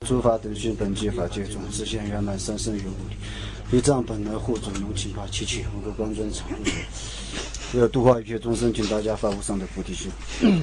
诸法等须本具法界中，自现圆满三身有无力，一藏本来护主龙情法七七，五个光尊常有。为了度化一切众生，请大家发无上的菩提心。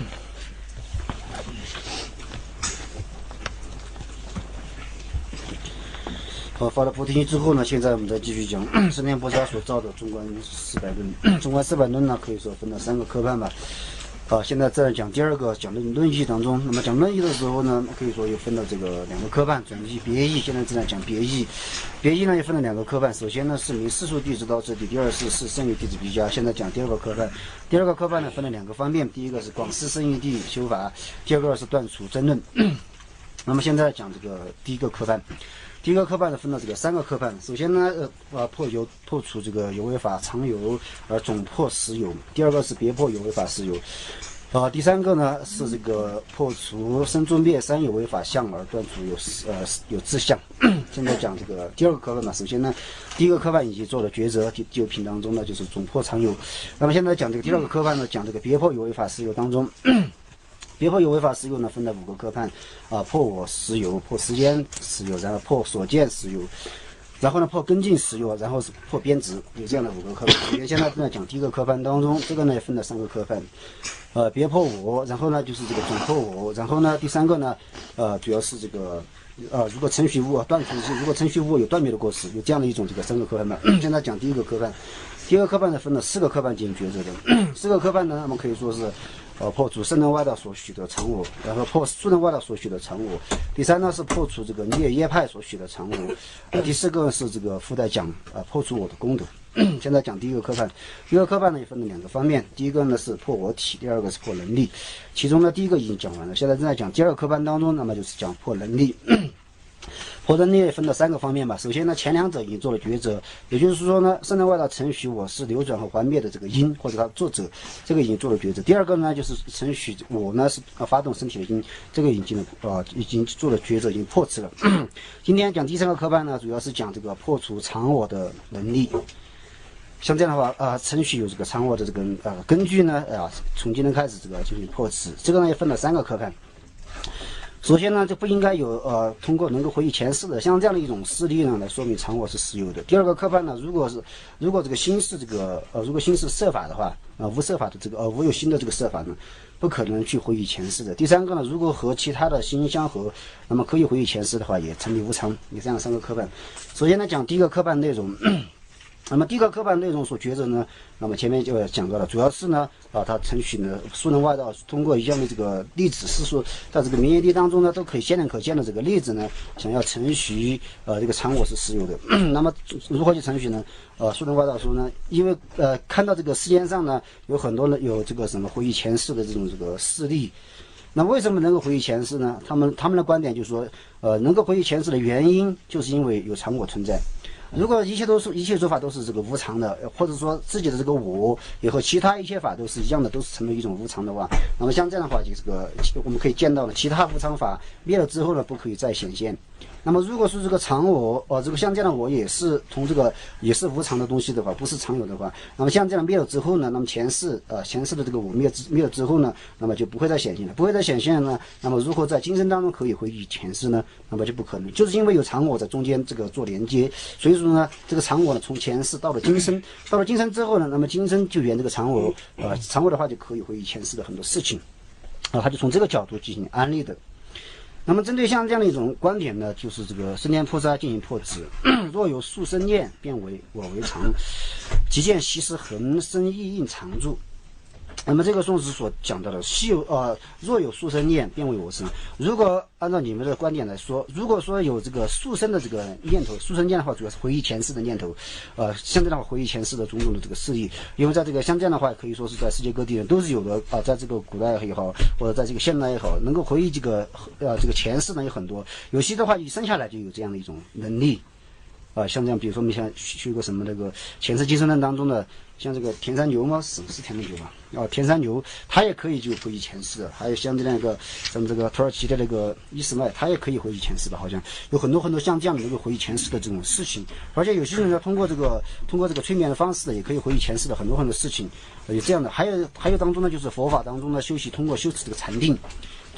好，发了菩提心之后呢，现在我们再继续讲释迦菩萨所造的中观400论。中观400论呢，可以说分了3个科判吧。好，现在再讲第二个，讲论义当中。那么讲论义的时候呢，可以说又分了这个2个科判，转义、别义。现在正在讲别义。别义呢也分了2个科判。首先呢是明世俗弟子道次第，第二是圣义弟子比较。现在讲第2个科判。第2个科判呢分了2个方面，第一个是广施圣义谛修法，第二个是断除争论。那么现在讲这个第1个科判。第1个科判呢分了这个3个科判。首先呢，破除这个有为法常有，而总破实有。第2个是别破有为法实有。第3个呢是这个破除生住灭三有为法相，而断除有自相。现在讲这个第2个科判呢，首先呢，第1个科判已经做了抉择，第9品当中呢就是总破常有。那么现在讲这个第2个科判呢，讲这个别破有为法实有当中。别破有为法实有呢，分了5个科判，破我实有，破时间实有，然后破所见实有，然后呢破根境实有，然后是破边执，有这样的5个科判。我们现在正在讲第1个科判当中，这个呢也分了3个科判，别破我，然后呢就是这个总破我，然后呢第3个呢，主要是这个。如果程序物断除性，如果程序物有断灭的过失，有这样的一种这个3个科判嘛。现在讲第1个科判，第2个科判呢分了4个科判进行抉择的。4个科判呢，我们可以说是。破除圣人外道所许的常我，然后破素人外道所许的常我。第3呢是破除这个涅耶派所许的常我。第4个是这个附带讲破除我的功德。现在讲第1个科判，第2个科判呢也分了2个方面，第一个呢是破我体，第2个是破能力。其中呢第一个已经讲完了，现在正在讲第2个科判当中，那么就是讲破能力。破能力也分了3个方面吧。首先呢，前2者已经做了抉择，也就是说呢，圣人外道承许我是流转和还灭的这个因，或者他作者，这个已经做了抉择。第2个呢，就是承许我呢是发动身体的因，这个已经做了抉择，已经破斥了。今天讲第3个科判呢，主要是讲这个破除常我的能力。像这样的话，程序有这个常我的这个根据呢，从今天开始这个进行破斥。这个呢也分了3个科判。首先呢，就不应该有通过能够回忆前世的像这样的一种事例呢，来说明常我是实有的。第2个科判呢，如果这个心是这个如果心是设法的话，无设法的这个无有心的这个设法呢，不可能去回忆前世的。第3个呢，如果和其他的心相合，那么可以回忆前世的话，也成立无常。有这样3个科判。首先呢，讲第1个科判内容。那么第1个科判内容所抉择呢，那么前面就讲到了，主要是呢，他承许呢素人外道通过一样的这个例子，是说在这个名言谛当中呢，都可以显然可见的这个例子呢，想要承许这个常我是实有的。那么如何去承许呢？素人外道说呢，因为看到这个世间上呢，有很多人有这个什么回忆前世的这种这个事例。那为什么能够回忆前世呢？他们的观点就是说，能够回忆前世的原因，就是因为有常我存在。如果一切说法都是这个无常的，或者说自己的这个我也和其他一切法都是一样的，都是成为一种无常的话，那么像这样的话，就这个我们可以见到了，其他无常法灭了之后呢，不可以再显现。那么如果是这个常我，这个像这样的我也是从这个也是无常的东西的话，不是常有的话，那么像这样灭了之后呢，那么前世的这个我灭了之后呢，那么就不会再显现了，不会再显现呢，那么如何在今生当中可以回忆前世呢？那么就不可能，就是因为有常我在中间这个做连接，所以说呢，这个常我呢从前世到了今生，到了今生之后呢，那么今生就缘这个常我，常我的话就可以回忆前世的很多事情，他就从这个角度进行安利的。那么针对像这样的一种观点呢，就是这个释迦菩萨进行破执。若有数生念，便为我为常，即见习时恒生意应常住。那么这个宋词所讲到的若有数生念，便为我生。如果按照你们的观点来说，如果说有这个数生的这个念头，数生念的话，主要是回忆前世的念头，像这样的话回忆前世的种种的这个事例，因为在这个像这样的话，可以说是在世界各地都是有的在这个古代也好，或者在这个现代也好，能够回忆这个前世呢有很多，有些的话一生下来就有这样的一种能力。像这样，比如说我们像学过什么那个前世今生论当中的，像这个田三牛嘛，是田三牛吧？田三牛他也可以就回忆前世的，还有像这样一个像这个土耳其的那个伊斯麦，他也可以回忆前世的，好像有很多很多像这样的能够回忆前世的这种事情，而且有些人呢通过这个催眠的方式也可以回忆前世的很多很多事情，有这样的，还有当中呢就是佛法当中呢通过修持这个禅定。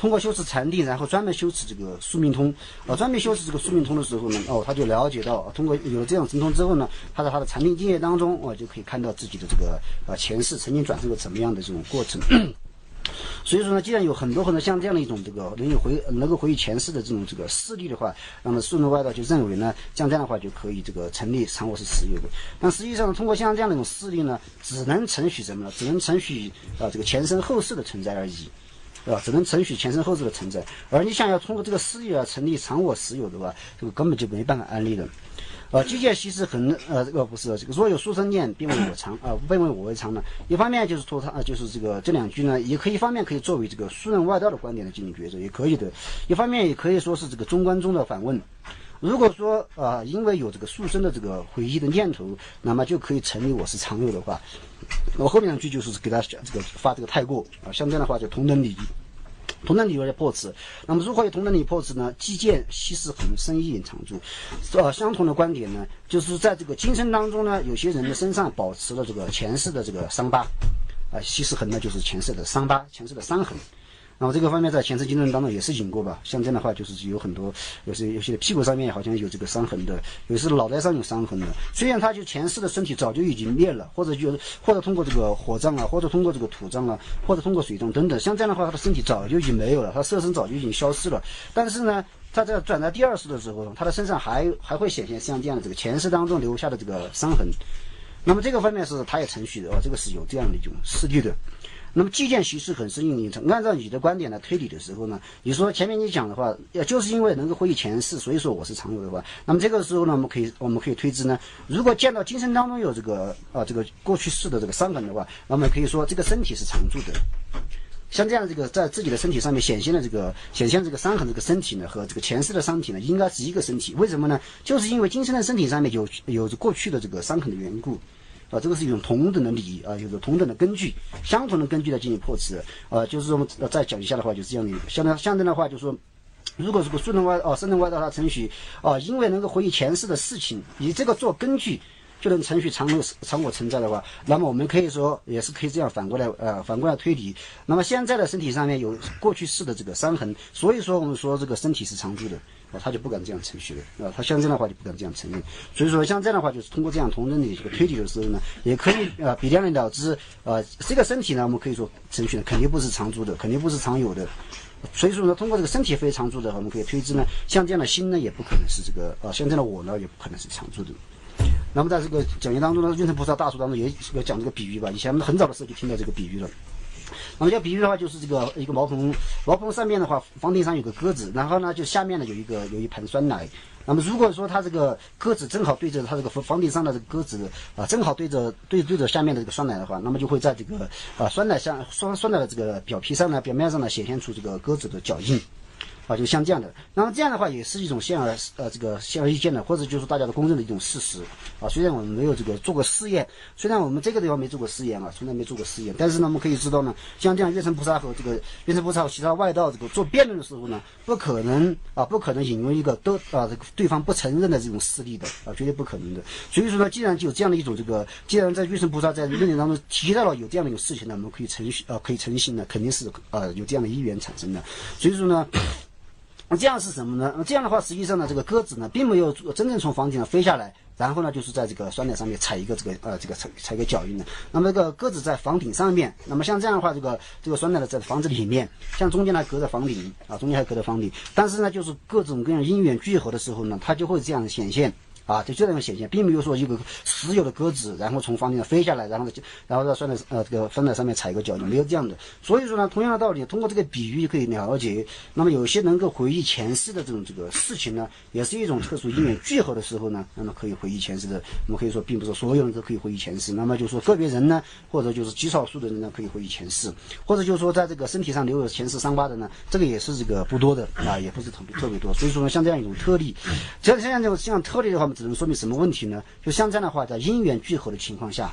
通过修持禅定，然后专门修持这个宿命通，专门修持这个宿命通的时候呢，他就了解到，通过有了这样神通之后呢，他在他的禅定境界当中，就可以看到自己的这个前世曾经转生过怎么样的这种过程。所以说呢，既然有很多像这样的一种这个能够回忆前世的这个事例的话，那么顺论外道就认为呢，像这样的话就可以这个成立常我是实有的。但实际上呢，通过像这样的一种事例呢，只能承许什么呢？只能承许这个前生后世的存在而已。只能承许前生后世的存在，而你想要通过这个事例成立常我实有的话，这个根本就没办法安立的。机械习是很不是这个若有殊生念，并为我常并为我为常呢。一方面就是说就是这两句呢，也可以一方面可以作为这个疏任外道的观点来进行抉择，也可以的；一方面也可以说是这个中观中的反问。如果说因为有这个殊生的这个回忆的念头，那么就可以成立我是常有的话，我后面两句就是给他这个发这个太过像这样的话就同等理。同等理由的破斥，那么如何有同等理由破斥呢？既见稀释恒生意隐常住，相同的观点呢，就是在这个今生当中呢，有些人的身上保持了这个前世的这个伤疤，稀释恒呢就是前世的伤疤，前世的伤痕。那么这个方面在前世经论当中也是引过吧，像这样的话就是有很多有些屁股上面好像有这个伤痕的，有些脑袋上有伤痕的，虽然他就前世的身体早就已经灭了，或者通过这个火葬或者通过这个土葬或者通过水葬等等，像这样的话他的身体早就已经没有了，他色身早就已经消失了，但是呢他在转到第二世的时候，他的身上还会显现像这样的这个前世当中留下的这个伤痕。那么这个方面是他也承许的这个是有这样的一种事例的。那么既见习是很生硬隐藏，按照你的观点来推理的时候呢，你说前面你讲的话，就是因为能够回忆前世，所以说我是常有的话，那么这个时候呢，我们可以推知呢，如果见到今生当中有这个过去世的这个伤痕的话，那么可以说这个身体是常住的。像这样这个在自己的身体上面显现这个伤痕，这个身体呢和这个前世的身体呢应该是一个身体，为什么呢？就是因为今生的身体上面有过去的这个伤痕的缘故。这个是一种同等的理有着同等的根据，相同的根据来进行破斥就是说我们再讲一下的话，就是这样的，相对的话就是说，如果这个顺人外道他承许因为能够回忆前世的事情，以这个做根据，就能承许常我存在的话，那么我们可以说也是可以这样反过来推理。那么现在的身体上面有过去世的这个伤痕，所以说我们说这个身体是常住的。他就不敢这样承许了他像这样的话就不敢这样承认。所以说像这样的话，就是通过这样同等的这个推理的时候呢，也可以比量了知这个身体呢，我们可以说承许的肯定不是常住的，肯定不是常有的。所以说呢，通过这个身体非常住的，我们可以推知呢，像这样的心呢，也不可能是这个像这样的我呢，也不可能是常住的。那么在这个讲义当中呢，运程菩萨大书当中也讲这个比喻吧，以前我们很早的时候就听到这个比喻了。那么这个比喻的话，就是这个一个茅棚上面的话，房顶上有个鸽子，然后呢，就下面呢有一盆酸奶。那么如果说它这个鸽子正好对着它这个房顶上的这个鸽子正好对着下面的这个酸奶的话，那么就会在这个酸奶的这个表面上呢显现出这个鸽子的脚印。就像这样的，那么这样的话也是一种显而易见的，或者就是大家的公认的一种事实虽然我们没有这个做过试验，虽然我们这个地方没做过试验从来没做过试验，但是呢，我们可以知道呢，像这样月神菩萨和其他外道这个做辩论的时候呢，不可能引用一个对方不承认的这种事例的绝对不可能的。所以说呢，既然有这样的一种既然在月神菩萨在论点当中提到了有这样的一种事情呢，我们可以诚信呢，肯定是有这样的因缘产生的。所以说呢。这样是什么呢？这样的话，实际上呢，这个鸽子呢，并没有真正从房顶上飞下来，然后呢，就是在这个酸奶上面踩一个踩个脚印的。那么这个鸽子在房顶上面，那么像这样的话，这个酸奶呢在房子里面，像中间还隔着房顶中间还隔着房顶，但是呢，就是各种各样因缘聚合的时候呢，它就会这样显现。就这样显现，并没有说一个实有的鸽子，然后从房顶上飞下来，然后在酸奶上面踩一个脚印，没有这样的。所以说呢，同样的道理，通过这个比喻可以了解。那么有些能够回忆前世的这个事情呢，也是一种特殊因缘聚合的时候呢，那么可以回忆前世的。我们可以说，并不是所有人都可以回忆前世。那么就是说，个别人呢，或者就是极少数的人呢，可以回忆前世，或者就是说，在这个身体上留有前世伤疤的呢，这个也是这个不多的也不是特别多。所以说呢，像这样一种特例，像特例的话，我们只能说明什么问题呢？就像这样的话，在因缘聚合的情况下，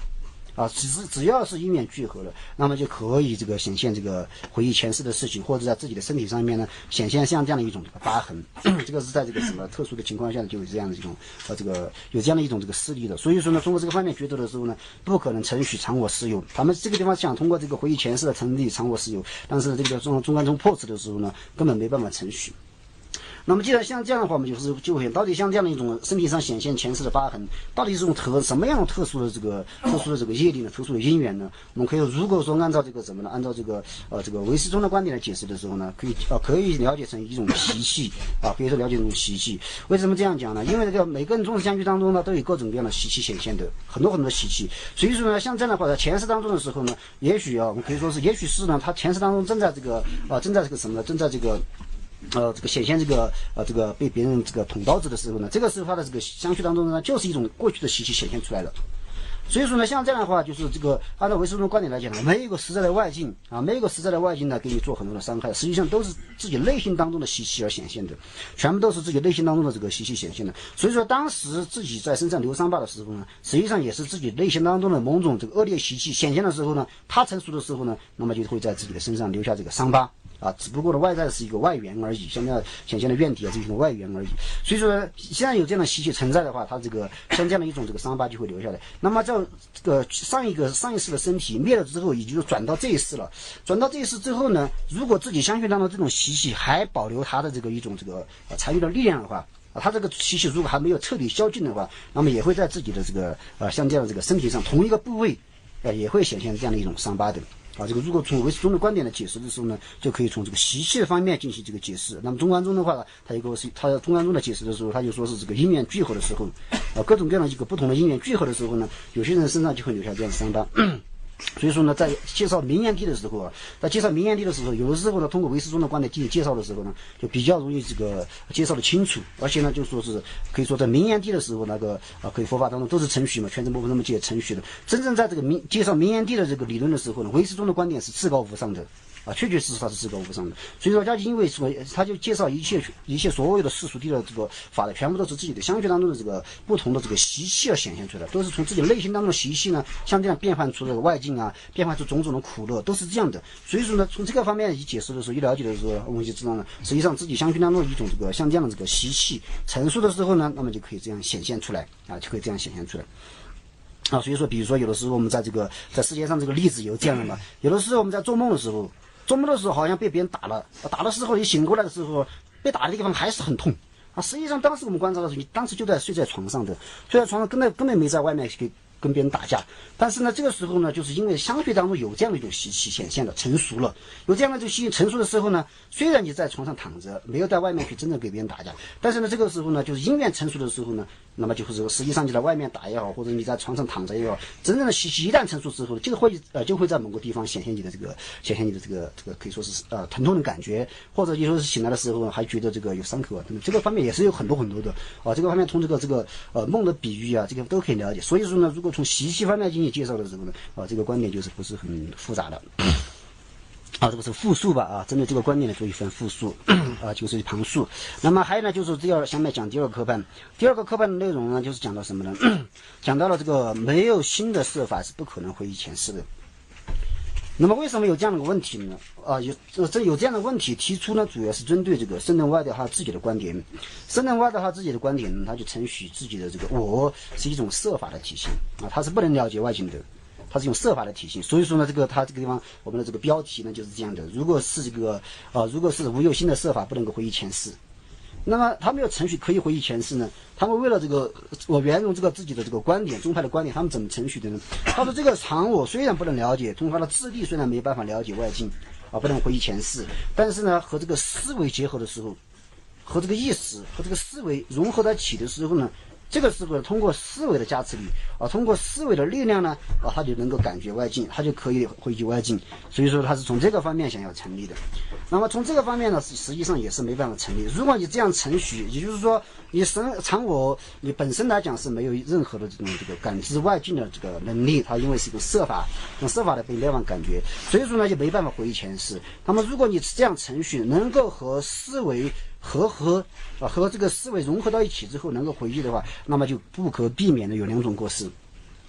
啊，只要是因缘聚合了，那么就可以这个显现这个回忆前世的事情，或者在自己的身体上面呢显现像这样的一种疤痕。这个是在这个什么特殊的情况下就有这样的一种这个有这样的一种这个事例的。所以说呢，通过这个方面决斗的时候呢，不可能承许常我私有。他们这个地方想通过这个回忆前世的成立常我私有，但是这个中观中破斥的时候呢，根本没办法承许。那么既然像这样的话，我们就会到底像这样的一种身体上显现前世的疤痕，到底是种什么样的特殊的这个业力呢？特殊的因缘呢？我们可以如果说按照这个什么呢？按照这个唯识宗的观点来解释的时候呢，可以了解成一种习气啊，可以说了解成一种习气。为什么这样讲呢？因为这个每个人众生相续当中呢，都有各种各样的习气显现的，很多习气。所以说呢，像这样的话，在前世当中的时候呢，也许我们可以说是，也许是呢，他前世当中正在这个什么呢？正在这个显现这个被别人这个捅刀子的时候呢，这个时候他的这个相续当中呢，就是一种过去的习气显现出来了。所以说呢，像这样的话，就是这个按照唯识宗观点来讲呢，没有一个实在的外境啊，没有一个实在的外境呢，给你做很多的伤害，实际上都是自己内心当中的习气而显现的，全部都是自己内心当中的这个习气显现的。所以说，当时自己在身上留伤疤的时候呢，实际上也是自己内心当中的某种这个恶劣习气显现的时候呢，它成熟的时候呢，那么就会在自己的身上留下这个伤疤。啊，只不过呢，外在是一个外缘而已，现在显现的怨体啊，这是一种外缘而已。所以说，现在有这样的习气存在的话，它这个像这样的一种这个伤疤就会留下来。那么这个上一世的身体灭了之后，也就是转到这一世了。转到这一世之后呢，如果自己相续当中这种习气还保留它的这个一种这个残余的力量的话，他这个习气如果还没有彻底消尽的话，那么也会在自己的这个像这样的这个身体上同一个部位也会显现这样的一种伤疤的。这个如果从唯识宗的观点来解释的时候呢，就可以从这个习气的方面进行这个解释。那么中观宗的话，他中观宗的解释的时候，他就说是这个因缘聚合的时候，各种各样的一个不同的因缘聚合的时候呢，有些人身上就会留下这样的伤疤。所以说呢，在介绍明眼地的时候有的时候呢，通过唯识宗的观点进行介绍的时候呢，就比较容易这个介绍的清楚，而且呢，就说是可以说在明眼地的时候，可以佛法当中都是承许嘛，全真部分那么介承许的。真正在这个介绍明眼地的这个理论的时候呢，唯识宗的观点是至高无上的。确确实实它是至高无上的。所以说，因为说他就介绍一切所有的世俗地的这个法的，全部都是自己的相续当中的这个不同的这个习气而显现出来，都是从自己内心当中的习气呢，像这样变换出这个外境啊，变换出种种的苦乐，都是这样的。所以说呢，从这个方面一解释的时候，一了解的时候，我们就知道呢，实际上自己相续当中的一种这个像这样的这个习气成熟的时候呢，那么就可以这样显现出来就可以这样显现出来。所以说，比如说有的时候我们在世界上这个例子有这样的嘛，有的时候我们在做梦的时候好像被别人打了，打的时候你醒过来的时候，被打的地方还是很痛实际上当时我们观察的时候，你当时就在睡在床上根本没在外面跟别人打架。但是呢，这个时候呢，就是因为相续当中有这样的一种习气显现了，成熟了，有这样的这个习气成熟的时候呢，虽然你在床上躺着，没有在外面去真正给别人打架，但是呢，这个时候呢，就是因缘成熟的时候呢，那么就是实际上你在外面打也好，或者你在床上躺着也好，真正的习气一旦成熟之后，就会在某个地方显现你的这个可以说是疼痛的感觉，或者有时候是醒来的时候还觉得这个有伤口等等，这个方面也是有很多的这个方面从这个梦的比喻这个都可以了解。所以说呢，如果从习气方面进行介绍的时候呢，这个观点就是不是很复杂的。这个是复述吧针对这个观点呢，做一份复述就是旁述。那么还有呢，就是下面讲第二个科判。第二个科判的内容呢，就是讲到什么呢？讲到了这个没有新的设法是不可能回忆前世的。那么为什么有这样的问题呢？有这样的问题提出呢，主要是针对这个圣人外的他自己的观点。圣人外的他自己的观点呢，他就承许自己的这个我是一种设法的体系他是不能了解外境的。它是用设法的体系，所以说呢，它这个地方我们的这个标题呢就是这样的。如果是无有新的设法不能够回忆前世，那么他们有程序可以回忆前世呢？他们为了我沿用自己的这个观点，宗派的观点，他们怎么程序的呢？他说这个常我虽然不能了解，通过他的智力虽然没办法了解外境不能回忆前世，但是呢，和这个思维结合的时候，和这个意识和这个思维融合在一起的时候呢，这个时候通过思维的加持力通过思维的力量呢他就能够感觉外境，他就可以回击外境。所以说他是从这个方面想要成立的。那么从这个方面呢，实际上也是没办法成立。如果你这样程序，也就是说你你本身来讲是没有任何的这个感知外境的这个能力，它因为是一个设法，用设法的被量感觉，所以说呢就没办法回忆前世。那么如果你这样程序能够和思维和这个思维融合到一起之后能够回忆的话，那么就不可避免的有两种过失。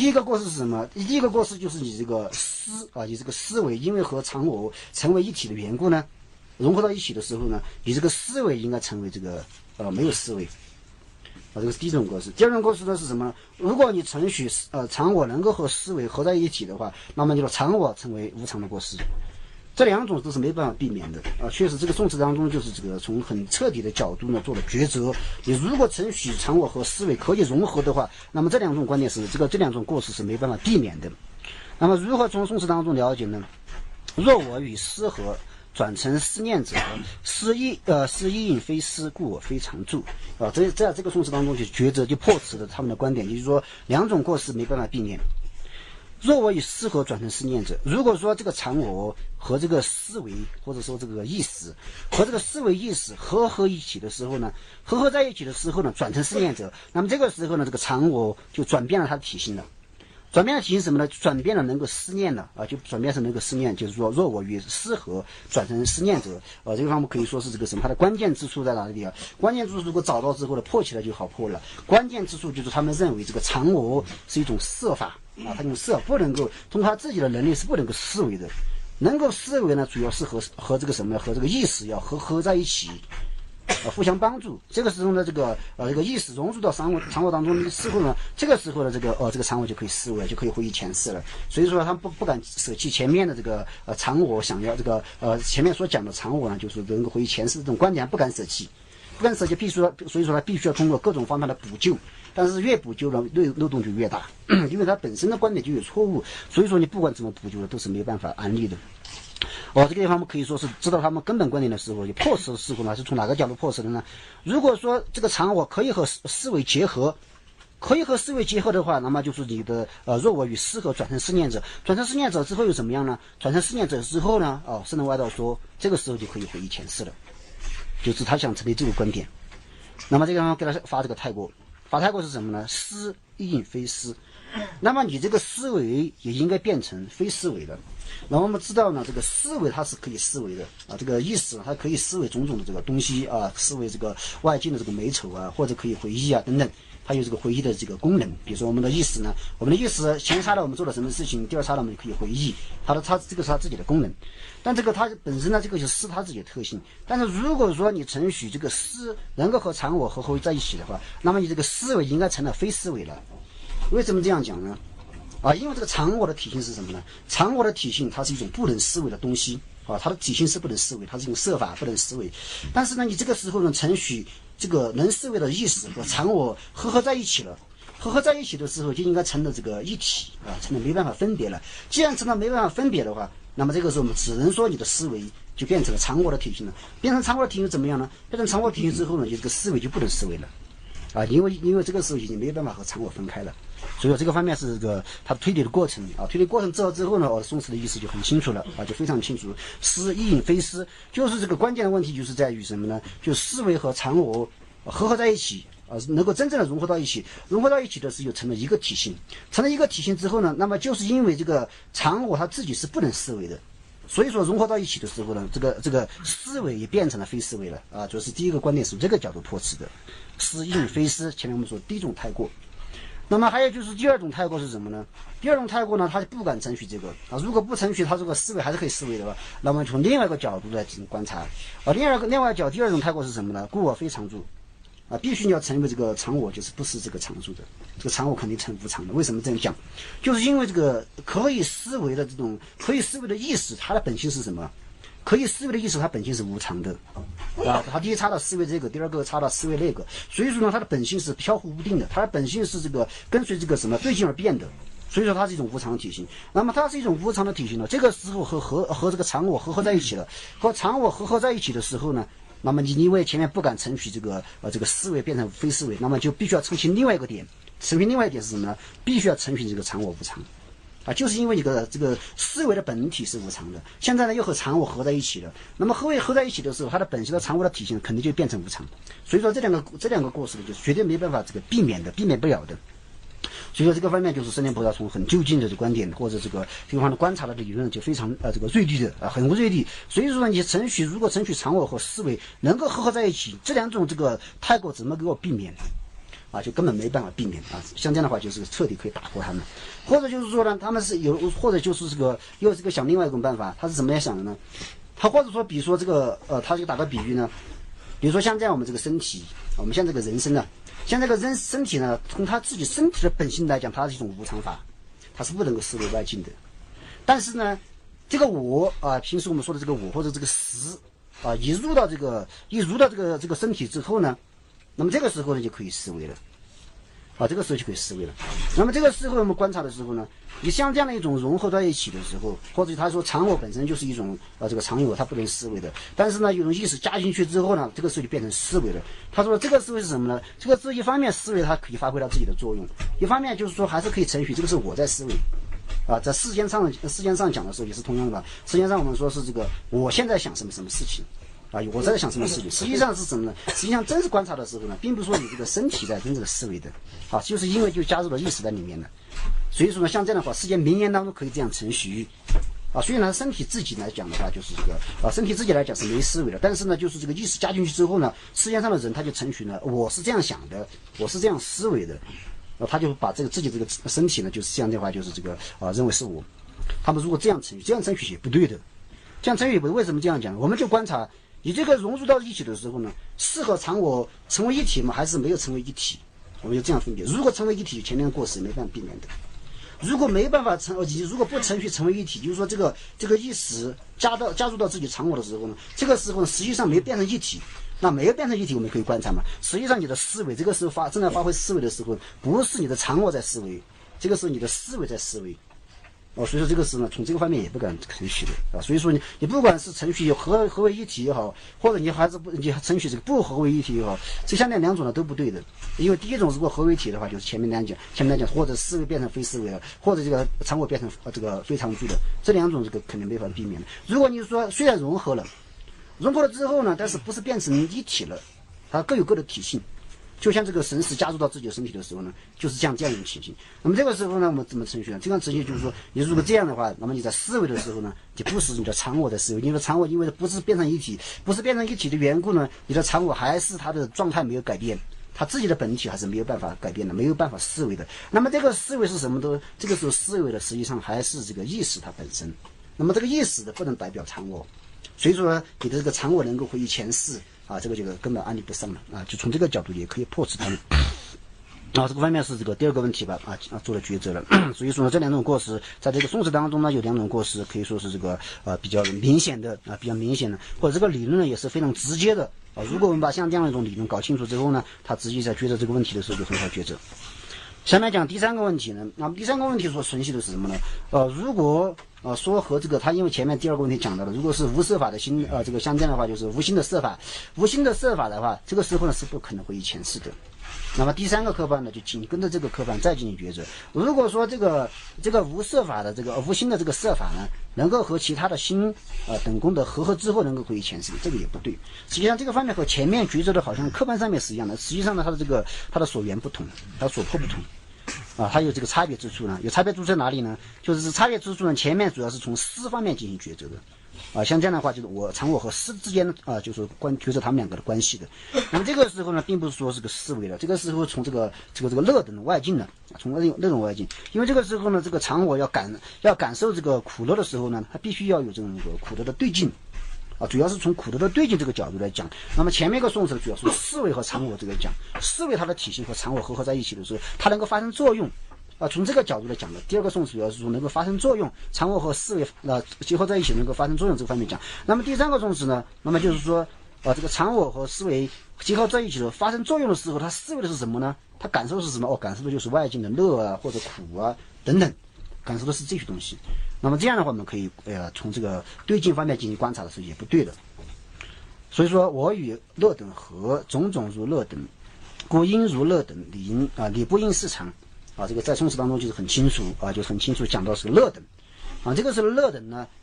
第一个过失是什么？第一个过失就是你这个你这个思维因为和常我成为一体的缘故呢，融合到一起的时候呢，你这个思维应该成为这个没有思维。这个是第一种过失。第二种过失呢是什么呢？如果你承许常我能够和思维合在一起的话，那么就是常我成为无常的过失。这两种都是没办法避免的确实这个宋词当中就是这个从很彻底的角度呢做了抉择。你如果承许常我和思维可以融合的话，那么这两种观点是这两种过失是没办法避免的。那么如何从宋词当中了解呢？若我与思合转成思念者，思意应非思，故我非常住在这个宋词当中就抉择就破斥了他们的观点，就是说两种过失没办法避免。若我与思合转成思念者，如果说这个常我和这个思维或者说这个意识和这个思维意识合一起的时候呢，合在一起的时候呢，转成思念者，那么这个时候呢，这个常我就转变了它的体性了。转变的体型什么呢？转变了能够思念了就转变成能够思念，就是说若我与思合转成思念者这个方面可以说是这个什么？它的关键之处在哪里关键之处如果找到之后呢，破起来就好破了。关键之处就是他们认为这个常我是一种设法他用设不能够通过他自己的能力是不能够思维的，能够思维呢，主要是和这个什么和这个意识要合在一起。互相帮助，这个时候呢，这个意识融入到常我当中的时候呢，这个时候呢，这个常我就可以思维，就可以回忆前世了。所以说他不敢舍弃前面的这个常我，想要这个前面所讲的常我呢，就是能够回忆前世这种观点不敢舍弃，所以说他必须要通过各种方法的补救。但是越补救呢，漏洞就越大，因为他本身的观点就有错误，所以说你不管怎么补救都是没办法安利的。这个地方我们可以说是知道他们根本观点的时候，就破斥的时候呢，是从哪个角度破斥的呢？如果说这个常我可以和思维结合，的话，那么就是你的若我与思合转成思念者，转成思念者之后又怎么样呢？转成思念者之后呢，圣人外道说这个时候就可以回忆前世了，就是他想成立这个观点。那么这个地方给他发这个泰国，发泰国是什么呢？思应非思，那么你这个思维也应该变成非思维的。那我们知道呢，这个思维它是可以思维的这个意识它可以思维种种的这个东西思维这个外境的这个美丑或者可以回忆等等，它有这个回忆的这个功能。比如说我们的意识呢，我们的意识前一刹那我们做了什么事情，第二刹那我们就可以回忆它这个是它自己的功能。但这个它本身呢，这个就是思它自己的特性。但是如果说你承许这个思能够和常我合在一起的话，那么你这个思维应该成了非思维了。为什么这样讲呢？因为这个常我的体性是什么呢？常我的体性它是一种不能思维的东西它的体性是不能思维，它是一种设法不能思维。但是呢，你这个时候呢，承许这个能思维的意识和常我合在一起了，合在一起的时候就应该成了这个一体成了没办法分别了。既然成了没办法分别的话，那么这个时候我们只能说你的思维就变成了常我的体性了。变成常我的体性怎么样呢？变成常我的体性之后呢，你这个思维就不能思维了因为这个时候已经没办法和常我分开了。所以说这个方面是这个它推理的过程推理过程之后呢宋词的意思就很清楚了就非常清楚。思应非思，就是这个关键的问题就是在于什么呢？就思维和常我合在一起能够真正的融合到一起，融合到一起的时候就成了一个体性。成了一个体性之后呢，那么就是因为这个常我它自己是不能思维的，所以说融合到一起的时候呢，这个思维也变成了非思维了就是第一个观点是从这个角度破斥的。思应非思，前面我们说第一种太过。那么还有就是第二种太过是什么呢？第二种太过呢，他就不敢承许这个如果不承许他这个思维还是可以思维的话，那么从另外一个角度来进行观察另外一个第二种太过是什么呢？故我非常住必须你要承认这个常我就是不是这个常住的，这个常我肯定成无常的。为什么这样讲？就是因为这个可以思维的意识，它的本性是什么？可以思维的意识它本性是无常的它第一插到思维这个，第二个插到思维那个，所以说呢它的本性是飘忽不定的，它的本性是这个跟随这个什么对境而变的，所以说它是一种无常的体型。那么它是一种无常的体型呢，这个时候和这个常我合在一起了，和常我合在一起的时候呢，那么你因为前面不敢承许这个思维变成非思维，那么就必须要承许另外一个点。承许另外一点是什么呢？必须要承许这个常我无常就是因为这个思维的本体是无常的，现在呢又和常我合在一起了，那么合在一起的时候，它的本性的常我的体型肯定就变成无常。所以说这两个过失呢，就是绝对没办法这个避免不了的。所以说这个方面就是圣贤菩萨从很究竟的观点或者这个地方的观察的理论就非常这个锐利的很锐利。所以说你如果承许常我和思维能够合在一起，这两种这个太过怎么给我避免？ 就根本没办法避免像这样的话就是彻底可以打破他们，或者就是说呢，他们是有，或者就是又是个想另外一种办法，他是怎么样想的呢？他或者说比如说这个他就打个比喻呢，比如说像这样我们这个身体，我们像这个人生呢，像这个人身体呢，从他自己身体的本性来讲，它是一种无常法，它是不能够视为外境的。但是呢，这个我平时我们说的这个我或者这个实一入到这个身体之后呢，那么这个时候呢就可以思维了。这个时候就可以思维了。那么这个时候我们观察的时候呢，你像这样的一种融合在一起的时候，或者他说常我本身就是一种这个常有，它不能思维的。但是呢，有种意识加进去之后呢，这个时候就变成思维了。他说这个思维是什么呢？这个是一方面思维它可以发挥到自己的作用，一方面就是说还是可以承许这个是我在思维。在世间上讲的时候也是同样的。世间上我们说是这个我现在想什么事情。我在想什么事情？实际上是什么呢？实际上真是观察的时候呢，并不是说你这个身体在真正的思维的，就是因为就加入了意识在里面的。所以说呢，像这样的话，世间名言当中可以这样承许所以呢，身体自己来讲的话，就是这个身体自己来讲是没思维的，但是呢，就是这个意识加进去之后呢，世界上的人他就承许了我是这样想的，我是这样思维的，他就把这个自己这个身体呢，就是这样的话，就是这个认为是我。他们如果这样承许，这样承许也不对的。这样承许不对，为什么这样讲？我们就观察。你这个融入到一起的时候呢，是和常我成为一体吗？还是没有成为一体？我们就这样分别。如果成为一体，前面的过失没办法避免的。如果没办法如果不成为一体，就是说这个意识加入到自己常我的时候呢，这个时候呢，实际上没变成一体。那没有变成一体，我们可以观察嘛。实际上你的思维这个时候正在发挥思维的时候，不是你的常我在思维，这个时候你的思维在思维。所以说这个是呢，从这个方面也不敢承许的所以说你不管是程序合为一体也好，或者你还是你程序这个不合为一体也好，这下面两种呢都不对的。因为第一种如果合为一体的话，就是前面来讲，或者思维变成非思维了，或者这个常我变成这个非常住的，这两种这个肯定没法避免的。如果你说虽然融合了之后呢，但是不是变成一体了，它各有各的体性。就像这个神识加入到自己的身体的时候呢，就是这样一种情形。那么这个时候呢，我们怎么程序呢？这样程序就是说，你如果这样的话，那么你在思维的时候呢，就不是你的常我的思维。你的常我因为不是变成一体，的缘故呢，你的常我还是它的状态没有改变，它自己的本体还是没有办法改变的，没有办法思维的。那么这个思维是什么的？这个时候思维的实际上还是这个意识它本身。那么这个意识的不能代表常我，所以说你的这个常我能够回忆前世。这个根本安利不上了就从这个角度也可以破斥他们这个方面是这个第二个问题吧做了抉择了所以说呢，这两种过失在这个宋词当中呢，有两种过失可以说是这个比较明显的或者这个理论呢也是非常直接的如果我们把像这样一种理论搞清楚之后呢，他直接在抉择这个问题的时候就很好抉择。下面讲第三个问题呢，那么第三个问题所存系的是什么呢？如果说和这个他因为前面第二个问题讲到了，如果是无色法的心这个相见的话，就是无心的色法的话，这个时候呢是不可能回忆前世的。那么第三个科判呢，就紧跟着这个科判再进行抉择。如果说这个无色法的这个无心的这个色法呢，能够和其他的心等功德合之后能够回忆前世，这个也不对。实际上这个方面和前面抉择的好像科判上面是一样的，实际上呢它的所缘不同，它所破不同。它有这个差别之处呢，有差别之处在哪里呢？就是差别之处呢，前面主要是从思方面进行抉择的像这样的话，就是常我和思之间就是抉择他们两个的关系的。那么这个时候呢，并不是说是个思维了，这个时候从这个乐等的外境呢，从那种外境，因为这个时候呢，这个常我要感受这个苦乐的时候呢，它必须要有这种苦乐的对境。主要是从苦德的对境这个角度来讲。那么前面一个宋词主要是思维和常我这个讲，思维它的体性和常我合在一起的时候，它能够发生作用。从这个角度来讲的，第二个宋词主要是说能够发生作用，常我和思维结合在一起能够发生作用这个方面讲。那么第三个宋词呢，那么就是说这个常我和思维结合在一起的发生作用的时候，它思维的是什么呢？它感受的是什么？感受的就是外境的乐或者苦等等，感受的是这些东西。那么这样的话，我们可以从这个对境方面进行观察的时候也不对的。所以说我与乐等合，种种如乐等，故应如乐等，理不应是常这个在宋词当中就是很清楚就很清楚讲到是乐等这个是乐等呢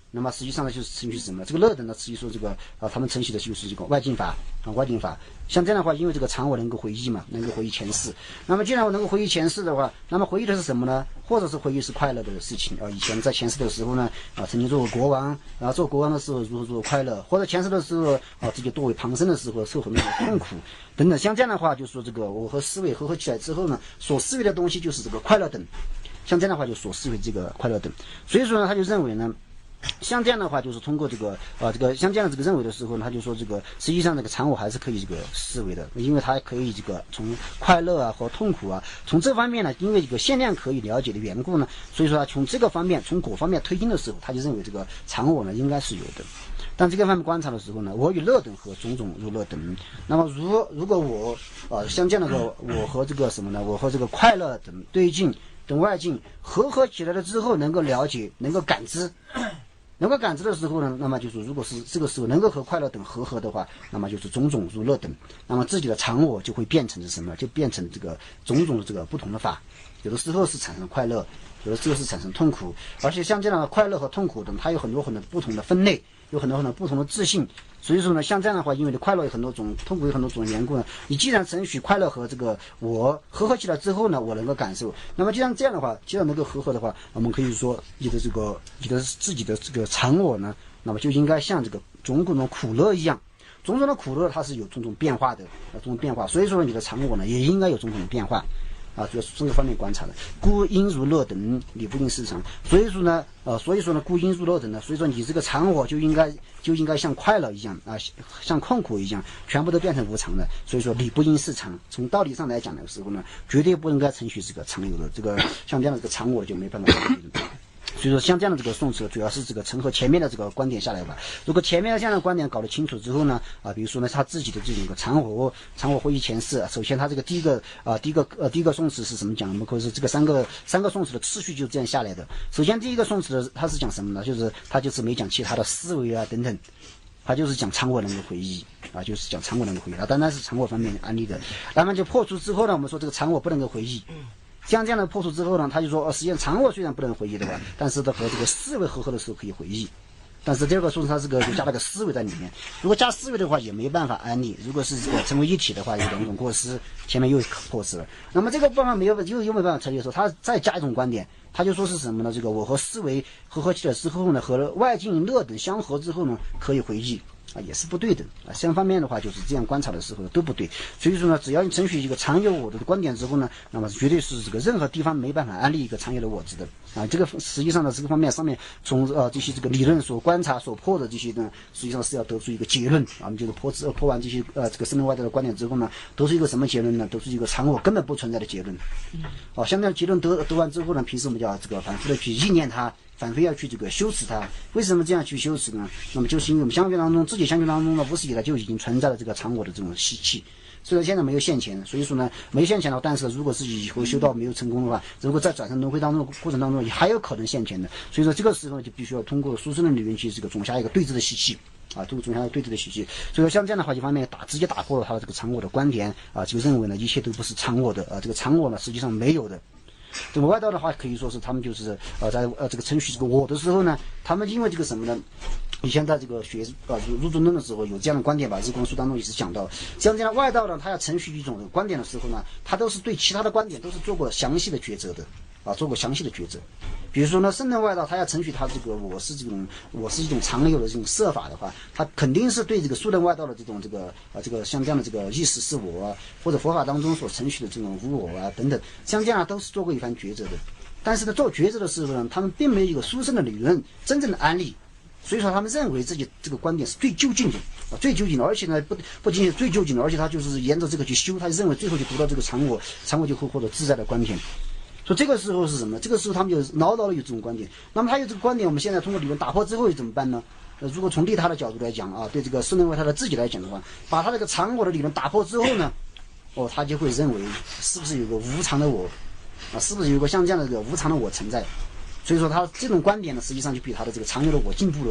那么实际上呢，就是程序什么？这个乐等呢，实际说这个他们承袭的就是这个外境法外境法。像这样的话，因为这个常我能够回忆嘛，能够回忆前世。那么既然我能够回忆前世的话，那么回忆的是什么呢？或者是回忆是快乐的事情以前在前世的时候呢曾经做过国王，然后做国王的时候如何快乐，或者前世的时候自己作为旁生的时候受很多的痛苦等等。像这样的话，就是说这个我和思维合起来之后呢，所思维的东西就是这个快乐等。像这样的话，就所思维这个快乐等。所以说呢，他就认为呢。像这样的话，就是通过这个像这样的这个认为的时候呢，他就说这个实际上这个常我还是可以这个思维的，因为它可以这个从快乐和痛苦从这方面呢，因为这个限量可以了解的缘故呢，所以说从这个方面从果方面推进的时候，他就认为这个常我呢应该是有的。但这个方面观察的时候呢，我与乐等和种种如乐等。那么如果我像这样的我和这个什么呢？我和这个快乐等对境等外境合起来了之后，能够了解，能够感知。能够感知的时候呢，那么就是如果是这个时候能够和快乐等合的话，那么就是种种如乐等，那么自己的常我就会变成什么？就变成这个种种的这个不同的法，有的时候是产生快乐，有的时候是产生痛苦，而且像这样的快乐和痛苦等，它有很多不同的分类，有很多不同的自性。所以说呢，像这样的话，因为快乐有很多种，痛苦有很多种缘故呢，你既然承许快乐和这个我合起来之后呢，我能够感受。那么既然这样的话，既然能够合的话，我们可以说你的自己的这个常我呢，那么就应该像这个种种的苦乐一样，种种的苦乐它是有种种变化的，种种变化。所以说你的常我呢，也应该有种种的变化。就是这个方面观察的，故因如乐等，理不应失常。所以说呢，故因如乐等呢，所以说你这个常我就应该像快乐一样像痛苦一样，全部都变成无常的。所以说理不应失常。从道理上来讲的时候呢，绝对不应该承许这个常有的这个像这样的这个常我就没办法承许的。所以说像这样的这个宋词主要是这个承合前面的这个观点下来吧。如果前面的这样的观点搞得清楚之后呢比如说呢他自己的这种个常我会忆前世，首先他这个第一个宋词是什么讲？我们可以说这个三个宋词的次序就这样下来的。首先第一个宋词的他是讲什么呢？他就是没讲其他的思维等等，他就是讲常我能够回忆就是讲常我能够回忆当然是常我方面安利的。那么就破除之后呢，我们说这个常我不能够回忆。像这样的破除之后呢，他就说实际上常我虽然不能回忆的话，但是和这个思维合的时候可以回忆。但是第二个说他这个就加了个思维在里面，如果加思维的话也没办法安利。如果是这个成为一体的话，有两种过失，前面又破失了。那么这个办法又没办法成立，说他再加一种观点，他就说是什么呢？这个我和思维合起来之后呢，和外境乐等相合之后呢，可以回忆。也是不对的相方面的话就是这样观察的时候都不对。所以说呢，只要你承许一个常有我的观点之后呢，那么绝对是这个任何地方没办法安利一个常有的我字的这个实际上呢这个方面上面从这些这个理论所观察所破的这些呢，实际上是要得出一个结论我们就是破完这些这个生命外道的观点之后呢，都是一个什么结论呢？都是一个常我根本不存在的结论。像这样结论得完之后呢，平时我们就要这个反复的去意念它，反复要去这个修持它。为什么这样去修持呢？那么就是因为我们相续当中，自己相续当中呢，无始以来就已经存在了这个常我的这种习气。虽然现在没有现前，所以说呢没现前了，但是如果是以后修道没有成功的话，如果在转生轮回当中的过程当中也还有可能现前的。所以说这个时候就必须要通过殊胜的理论去这个种下一个对峙的习气通过种下一个对峙的习气。所以说像这样的话，一方面直接打破了他的这个常我的观点就认为呢一切都不是常我的这个常我呢实际上没有的。这个外道的话可以说是他们就是在这个承许这个我的时候呢，他们因为这个什么呢，以前在这个学入中论的时候有这样的观点吧，日光书当中也是讲到，像这样的外道呢，他要承许一种观点的时候呢，他都是对其他的观点都是做过详细的抉择的做过详细的抉择。比如说呢，圣人外道他要承许他这个我是一种常有的这种设法的话，他肯定是对这个素人外道的这种这个像这样的这个意识是我或者佛法当中所承许的这种无我等等，像这样都是做过一番抉择的。但是呢，做抉择的时候呢，他们并没有一个殊胜的理论真正的安利，所以说他们认为自己这个观点是最究竟的最究竟的，而且呢不仅仅是最究竟的，而且他就是沿着这个去修，他认为最后就读到这个常我就会获得自在的观点。所以这个时候是什么？这个时候他们就牢牢的有这种观点。那么他有这个观点，我们现在通过理论打破之后又怎么办呢？如果从利他的角度来讲对这个圣人为他的自己来讲的话，把他这个常我的理论打破之后呢，他就会认为是不是有个无常的我是不是有个像这样的这个无常的我存在？所以说他这种观点呢，实际上就比他的这个常有的我进步了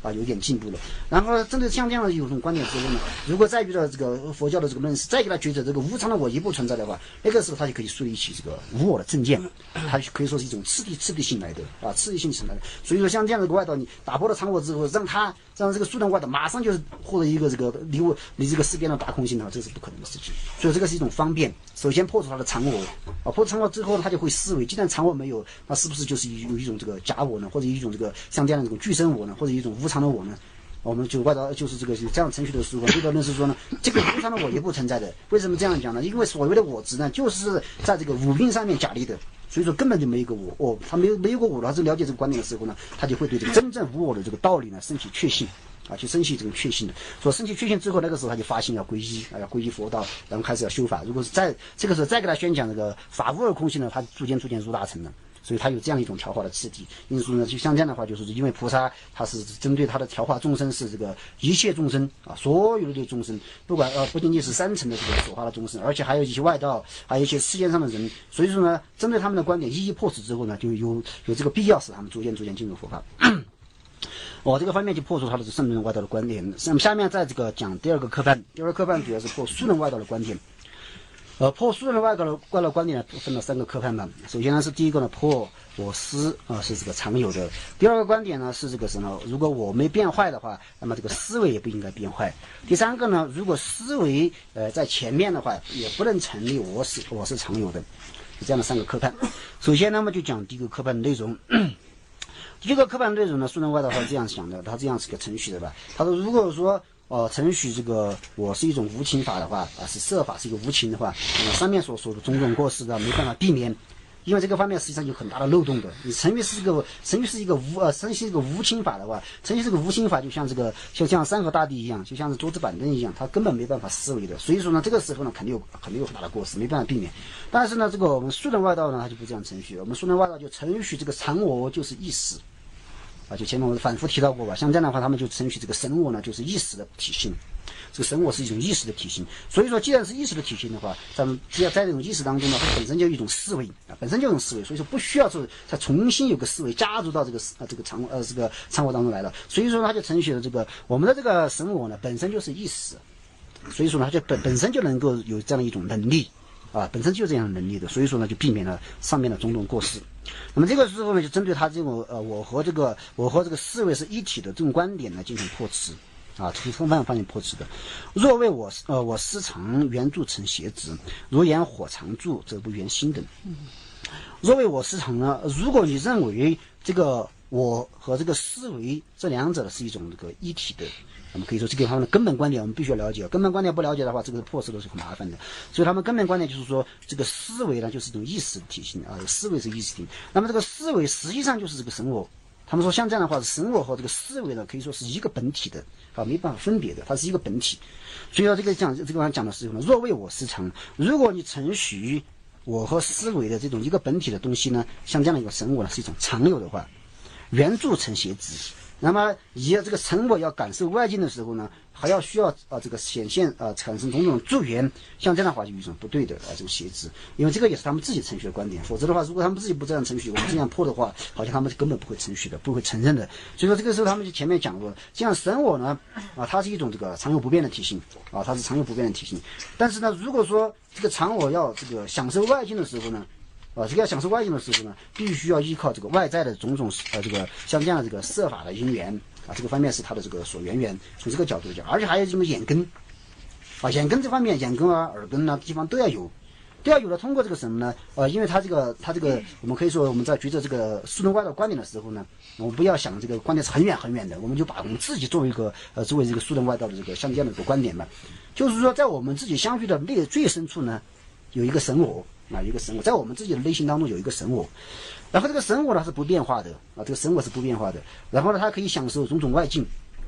有点进步了。然后针对像这样的有种观点之后呢，如果再遇到这个佛教的这个论师，再给他觉得这个无常的我一不存在的话，那个时候他就可以树立起这个无我的正见，他可以说是一种次第性来的次第性来的。所以说像这样的外道，你打破了常我之后，让这个速成外道马上就是获得一个这个离这个世间的大空性的话，这是不可能的事情。所以这个是一种方便，首先破除他的常我破除常我之后呢，他就会思维，既然常我没有，那是不是就是有一种这个假我呢，或者一种这个像这样的这种具身我呢，或者一种无常的我呢？我们就外道就是这个这样程序的时候，这个论是说呢，这个无常的我也不存在的。为什么这样讲呢？因为所谓的我执呢，就是在这个五蕴上面假立的，所以说根本就没有一个我。他没有过我，他是了解这个观点的时候呢，他就会对这个真正无我的这个道理呢升起确信去升起这种确信的。所升起确信之后，那个时候他就发心要皈依要皈依佛道，然后开始要修法。如果是在这个时候再给他宣讲这个法无二空性呢，他逐渐入大乘了。所以他有这样一种调化的次第，因此呢，就像这样的话，就是因为菩萨他是针对他的调化众生是这个一切众生所有的众生，不管不仅仅是三层的这个所化的众生，而且还有一些外道，还有一些世间上的人。所以说呢，针对他们的观点一一破除之后呢，就有这个必要使他们逐渐进入佛法。这个方面就破除他的圣人外道的观点。下面在这个讲第二个科判，主要是破素人外道的观点。破素人外道的观点呢，分了3个科判吧。首先呢是第一个呢，破我思是这个常有的。第二个观点呢是这个什么？如果我没变坏的话，那么这个思维也不应该变坏。第三个呢，如果思维在前面的话，也不能成立我是常有的。是这样的3个科判。首先那么就讲第一个科判的内容。第一个科判内容呢，素人外道他是这样想的，他这样是个程序的吧？他说，如果说程序这个我是一种无情法的话是色法是一个无情的话，那么上面所说的种种过失的没办法避免，因为这个方面实际上有很大的漏洞的。你程序是一个无情法的话，程序这个无情法就像就像山河大地一样，就像是桌子板凳一样，它根本没办法思维的。所以说呢，这个时候呢肯定有很大的过失，没办法避免。但是呢，这个我们素人外道呢，他就不这样程序。我们素人外道就程序这个常我就是意识。就前面我反复提到过吧，像这样的话，他们就称许这个神我呢，就是意识的体性。这个神我是一种意识的体性，所以说，既然是意识的体性的话，咱们只要在这种意识当中呢，它本身就有一种思维本身就有一种思维，所以说不需要说再重新有个思维加入到这个常我当中来了。所以说，他就称许了这个我们的这个神我呢，本身就是意识，所以说呢，它就本身就能够有这样的一种能力。本身就这样的能力的，所以说呢，就避免了上面的种种过失。那么这个时候呢，就针对他这种我和这个思维是一体的这种观点呢，进行破斥从风范方面破斥的。若为我思常，缘著成邪执；如言火常住，则不圆心等。若为我思常呢，如果你认为这个我和这个思维这两者是一种这个一体的。我们可以说这个他们的根本观点我们必须要了解，根本观点不了解的话，这个破斥都是很麻烦的。所以他们根本观点就是说，这个思维呢就是一种意识的体系思维是意识体。那么这个思维实际上就是这个神我。他们说像这样的话，神我和这个思维呢可以说是一个本体的没办法分别的，它是一个本体。所以说这个地方讲的是什么？若为我思常，如果你承许我和思维的这种一个本体的东西呢，像这样的一个神我呢是一种常有的话，缘著成邪执。那么以这个成我要感受外境的时候呢，还要需要这个显现产生种种助缘，像这样的话就有一种不对的这种邪执，因为这个也是他们自己程序的观点。否则的话，如果他们自己不这样程序，我们这样破的话，好像他们根本不会程序的，不会承认的。所以说这个时候他们就前面讲过，像神我呢它是一种这个常有不变的体性它是常有不变的体性。但是呢，如果说这个常我要这个享受外境的时候呢，这个要享受外境的时候呢，必须要依靠这个外在的种种这个像这样的这个色法的因缘这个方面是它的这个所缘，从这个角度讲，而且还有这么眼根眼根这方面，眼根耳根地方都要有的。通过这个什么呢？因为它这个我们可以说我们在觉得这个素人外道观点的时候呢，我们不要想这个观点是很远很远的，我们就把我们自己作为这个素人外道的这个像这样的一个观点吧，就是说在我们自己相续的最深处呢，有一个神我。一个神我在我们自己的内心当中有一个神我，然后这个神我呢是不变化的这个神我是不变化的，然后呢它可以享受种种外境，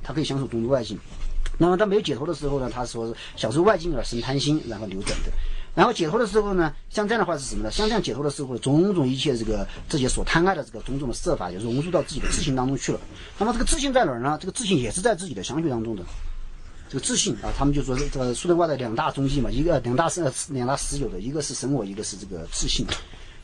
那么他没有解脱的时候呢，他说享受外境而生贪心，然后流转的。然后解脱的时候呢，像这样的话是什么呢？像这样解脱的时候，种种一切自己所贪爱的这个种种的色法，就融入到自己的自性当中去了。那么这个自性在哪儿呢？这个自性也是在自己的相续当中的。这个自性他们就说这个素人外的两大宗义嘛，两大实有的，一个是神我，一个是这个自性。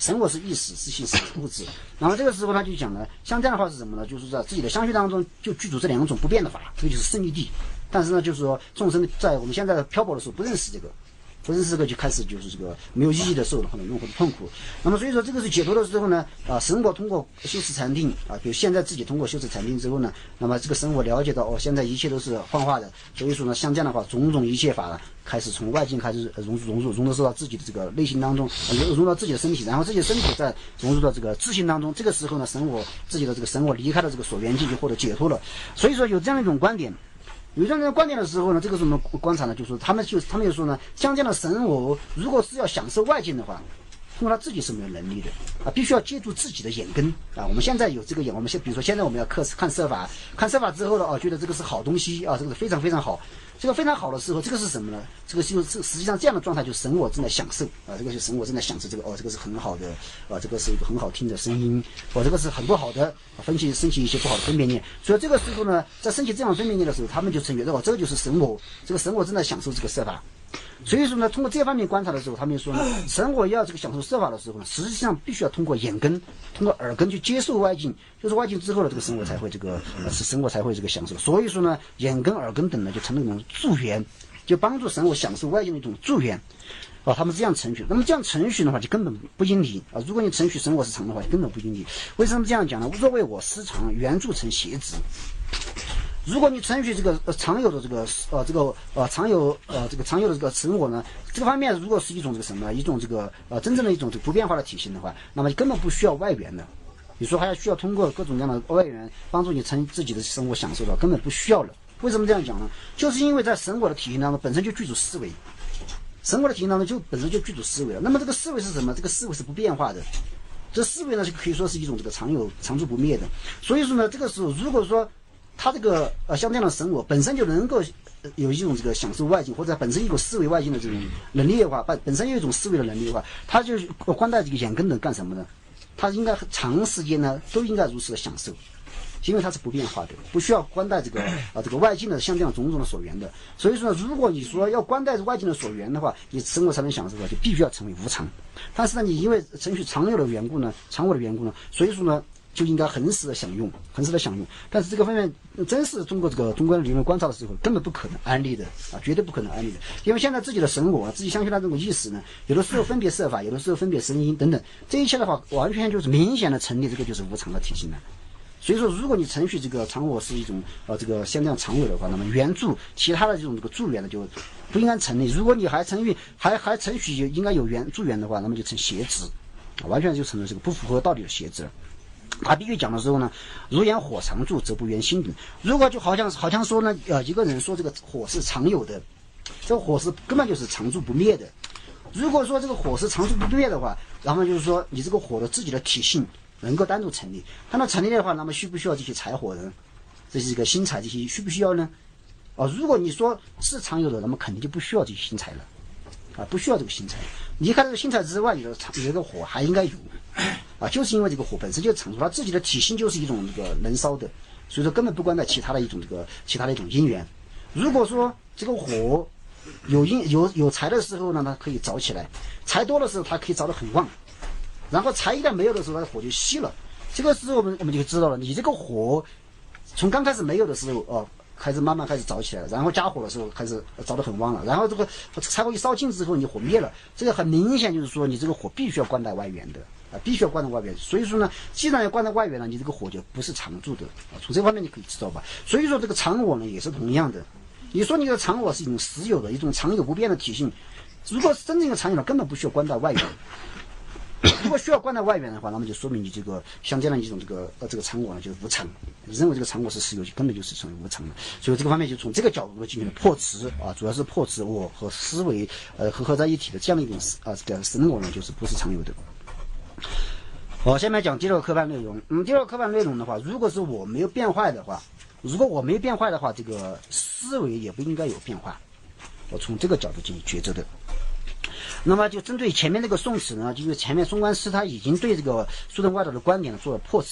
神我是意识，是性是物质。然后这个时候他就讲了，像这样的话是什么呢？就是在自己的相续当中就具足这两种不变的法，这个就是胜义谛。但是呢，就是说众生在我们现在漂泊的时候不认识这个。不认识这个就开始就是这个没有意义的受很多痛苦的痛苦。那么所以说这个是解脱的时候呢，神我通过修持禅定比如现在自己通过修持禅定之后呢，那么这个神我了解到现在一切都是幻化的，所以说呢，像这样的话，种种一切法呢，开始从外境开始融入到自己的这个内心当中，融入到自己的身体，然后自己的身体再融入到这个自性当中。这个时候呢，神我自己的这个神我离开了这个所缘境，就获得解脱了。所以说有这样一种观点。有这样的观点的时候呢，这个是我们观察呢，就是说他们就说呢，像这样的神我，如果是要享受外境的话，通过他自己是没有能力的必须要借助自己的眼根我们现在有这个眼，我们比如说现在我们要看色法，看色法之后呢觉得这个是好东西这个是非常非常好。这个非常好的时候，这个是什么呢？这个就是实际上这样的状态，就是神我正在享受这个是神我正在享受这个这个是很好的这个是一个很好听的声音这个是很不好的，升起一些不好的分别念。所以这个时候呢，在升起这样分别念的时候，他们就成觉得这个就是神我，这个神我正在享受这个色法。所以说呢，通过这方面观察的时候，他们说呢，神我要这个享受色法的时候呢，实际上必须要通过眼根、通过耳根去接受外境，就是外境之后呢，这个神我才会神我才会这个享受。所以说呢，眼根、耳根等呢，就成了一种助缘，就帮助神我享受外境的一种助缘。他们这样程序，那么这样程序的话就根本不应离如果你程序神我是常的话，就根本不应离。为什么这样讲呢？无所谓我失常，原著成邪执。如果你承许这个常有的这个常有的这个神我呢，这个方面如果是一种这个什么，一种这个真正的一种这个不变化的体系的话，那么根本不需要外援的。你说还要需要通过各种各样的外援帮助你成自己的生活享受的，根本不需要了。为什么这样讲呢？就是因为在神我的体系当中本身就具足思维，神我的体系当中就本身就具足思维了。那么这个思维是什么？这个思维是不变化的。这思维呢，就可以说是一种这个常住不灭的。所以说呢，这个时候如果说他这个像这样的神我本身就能够有一种这个享受外境，或者本身有思维外境的这种能力的话，本身有一种思维的能力的话，他就观待这个眼根的干什么呢？他应该长时间呢都应该如此的享受，因为它是不变化的，不需要观待这个外境的像这样种种的所缘的。所以说呢，如果你说要观待外境的所缘的话，你生活才能享受的话，就必须要成为无常。但是呢，你因为程序常有的缘故呢，常我的缘故呢，所以说呢，就应该恒时的享用。但是这个方面真是通过这个中观理论观察的时候，根本不可能安利的绝对不可能安利的。因为现在自己的神我，自己相信的这种意识呢，有的时候分别色法，有的时候分别声音等等，这一切的话，完全就是明显的成立，这个就是无常的体系呢。所以说，如果你程序这个常我是一种这个像这样常有的话，那么原著其他的这种这个助缘的就不应该成立。如果你还程序应该有助缘的话，那么就成邪执完全就成了这个不符合道理的邪执了。他必须讲的时候呢，如言火常住，则不圆心等。如果就好像说呢，一个人说这个火是常有的，这个火是根本就是常住不灭的。如果说这个火是常住不灭的话，然后就是说你这个火的自己的体性能够单独成立，它能成立的话，那么需不需要这些柴火呢？这是一个新柴，这些需不需要呢？如果你说是常有的，那么肯定就不需要这些新柴了不需要这个新柴。离开这个新柴之外，有这个火还应该有就是因为这个火本身就常住，它自己的体性就是一种这个能烧的，所以说根本不关在其他的一种因缘。如果说这个火有柴的时候呢，它可以着起来；柴多的时候，它可以着得很旺。然后柴一旦没有的时候，它的火就熄了。这个时候我们就知道了，你这个火从刚开始没有的时候开始慢慢开始着起来了，然后加火的时候开始着得很旺了，然后这个柴火一烧尽之后，你火灭了，这个很明显就是说你这个火必须要观待外缘的必须要观待外缘。所以说呢，既然要观待外缘呢，你这个火就不是常住的从这方面你可以知道吧。所以说这个常我呢也是同样的。你说你的常我是一种实有的一种常有不变的体性，如果是真正的常有的，根本不需要观待外缘。如果需要观待外缘的话，那么就说明你这个像这样的一种这个常我呢就是无常，你认为这个常我是实有，根本就是成为无常的。所以这个方面就从这个角度进行了破执主要是破执我和思维合在一起的这样的一种这个神我呢，就是不是常有的。下面讲第二个课判内容。第二个课判内容的话，如果是我没有变坏的话，这个思维也不应该有变化。我从这个角度进行抉择的。那么就针对前面那个宋词呢，就是前面松观师他已经对这个苏顿外道的观点呢做了破斥了。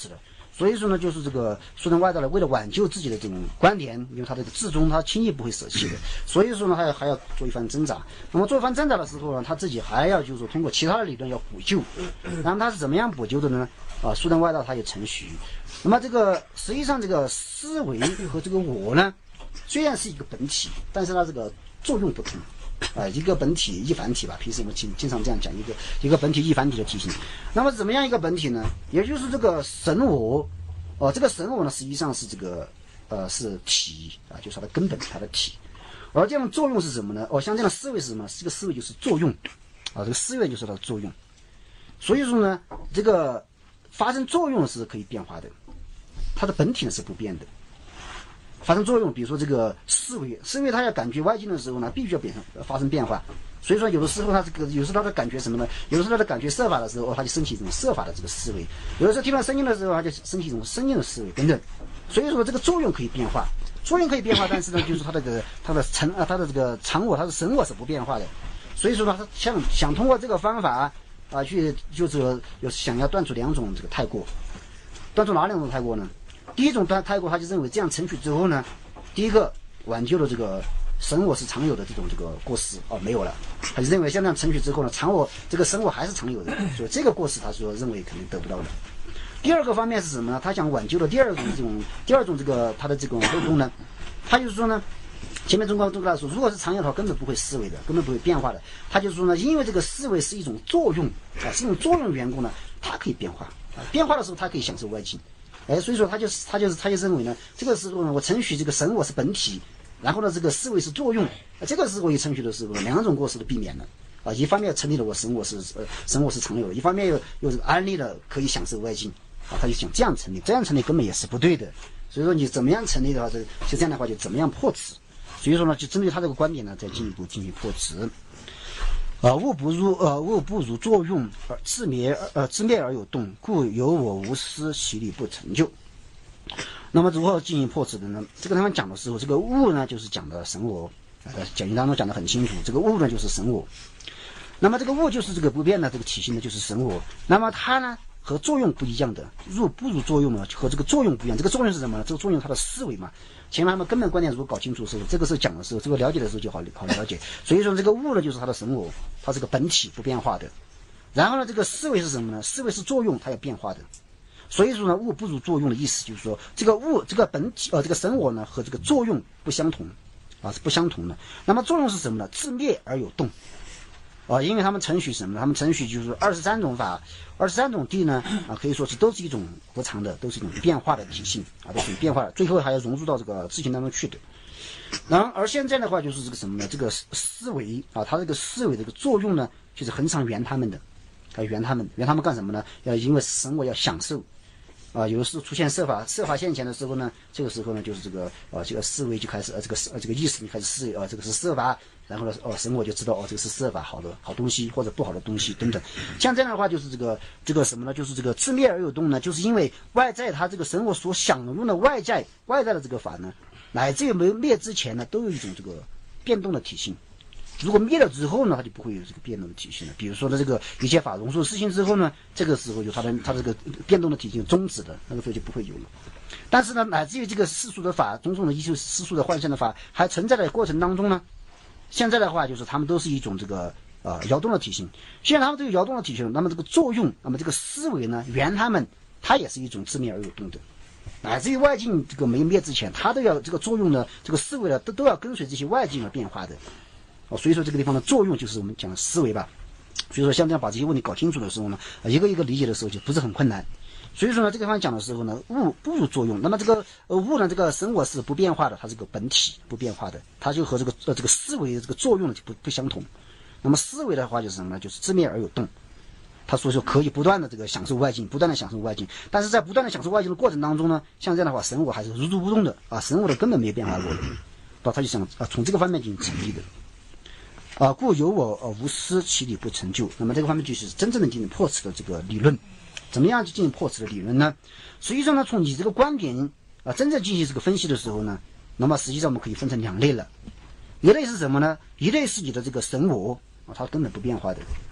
所以说呢，就是这个苏东外道呢，为了挽救自己的这种观点，因为他这个至终他轻易不会舍弃的，所以说呢，还要做一番挣扎。那么做一番挣扎的时候呢，他自己还要就是说通过其他的理论要补救。然后他是怎么样补救的呢？苏东外道他有程序。那么这个实际上这个思维和这个我呢，虽然是一个本体，但是它这个作用不同。一个本体一繁体吧，平时我们经常这样讲，一个本体一繁体的体型。那么怎么样一个本体呢？也就是这个神我，这个神我呢，实际上是这个是体啊，就是它的根本，它的体。而这样的作用是什么呢？像这样的思维是什么？这个思维就是作用这个思维就是它的作用。所以说呢，这个发生作用是可以变化的，它的本体呢是不变的。发生作用，比如说这个思维它要感觉外境的时候呢，必须要发生变化。所以说有的时候它有时候它的感觉什么呢？有的时候它的感觉色法的时候，它就升起一种色法的这个思维；有的时候听到声音的时候，它就升起一种声音的思维等等。所以说这个作用可以变化，但是呢，就是它的这个常我，它的神我是不变化的。所以说呢，他想通过这个方法去就是想要断除两种这个太过，断除哪两种太过呢？第一种太过，他就认为这样成取之后呢，第一个挽救了这个神我是常有的这种这个过失没有了，他就认为像这样成取之后呢，常我这个神我还是常有的，所以这个过失他说认为肯定得不到的。第二个方面是什么呢？他想挽救的第二种这个他的这种漏洞呢，他就是说呢，前面中国来说，如果是常有的话，根本不会思维的，根本不会变化的。他就是说呢，因为这个思维是一种作用是一种作用缘故呢，它可以变化变化的时候它可以享受外境。所以说他就认为呢，这个时候呢，我承许这个神我是本体，然后呢，这个思维是作用，这个时候一承许的时候，两种过失都避免了一方面成立了我神我是常有的，一方面又这个安利了可以享受外境他就想这样成立根本也是不对的。所以说你怎么样成立的话，就这样的话就怎么样破此。所以说呢，就针对他这个观点呢，再进一步进行破此。物不如作用，自灭而有动，故有我无私，其理不成就。那么如何进行破此的呢？这个地方讲的时候，这个物呢就是讲的神我，讲义当中讲得很清楚，这个物呢就是神我。那么这个物就是这个不变的这个体性呢就是神我。那么它呢和作用不一样的，不如作用呢和这个作用不一样。这个作用是什么呢？这个作用它的思维嘛。前面他们根本观点如果搞清楚的时候，这个时候讲的时候，这个了解的时候就好了解。所以说这个物呢就是它的神我，它是个本体不变化的。然后呢这个思维是什么呢？思维是作用，它有变化的。所以说呢物不如作用的意思就是说，这个物这个本体这个神我呢和这个作用不相同是不相同的。那么作用是什么呢？自灭而有动因为他们承许什么呢？他们承许就是23种法，23种地呢可以说是都是一种无常的，都是一种变化的体性都是变化的，最后还要融入到这个自性当中去的。然后而现在的话就是这个什么呢？这个思维它这个思维这个作用呢，就是恒常圆他们的，圆他们干什么呢？因为神我要享受有的时候出现色法现前的时候呢，这个时候呢就是这个思维就开始这个意识就开始思维这个是色法。然后呢神我就知道这个是色法好东西或者不好的东西等等。像这样的话就是这个什么呢？就是这个自灭而有动呢，就是因为外在它这个神我所享用的外在的这个法呢，乃至于没有灭之前呢，都有一种这个变动的体性。如果灭了之后呢，它就不会有这个变动的体性了。比如说呢，这个一切法融入四性之后呢，这个时候就它这个变动的体性终止的，那个时候就不会有了。但是呢，乃至于这个世俗的法，种种的依旧世俗的幻象的法还存在的过程当中呢，现在的话就是他们都是一种这个摇动的体性。既然他们这个摇动的体性，那么这个作用，那么这个思维呢，圆他们，它也是一种自灭而有动的。乃至于外境这个没灭之前，它都要这个作用呢，这个思维呢都要跟随这些外境而变化的。所以说这个地方的作用就是我们讲的思维吧。所以说像这样把这些问题搞清楚的时候呢，一个一个理解的时候就不是很困难。所以说呢，这个地方讲的时候呢，物不如作用。那么这个物呢，这个神我是不变化的，它是个本体不变化的，它就和这个思维的这个作用呢就不相同。那么思维的话就是什么呢？就是自灭而有动。他说可以不断的这个享受外境，但是在不断的享受外境的过程当中呢，像这样的话，神我还是如如不动的神我的根本没变化过他就想从这个方面进行成立的。故有我无私，其理不成就。那么这个方面就是真正的进行破此的这个理论。怎么样去进行破此的理论呢？实际上呢，从你这个观点真正进行这个分析的时候呢，那么实际上我们可以分成两类了。一类是什么呢？一类是你的这个神我它根本不变化的。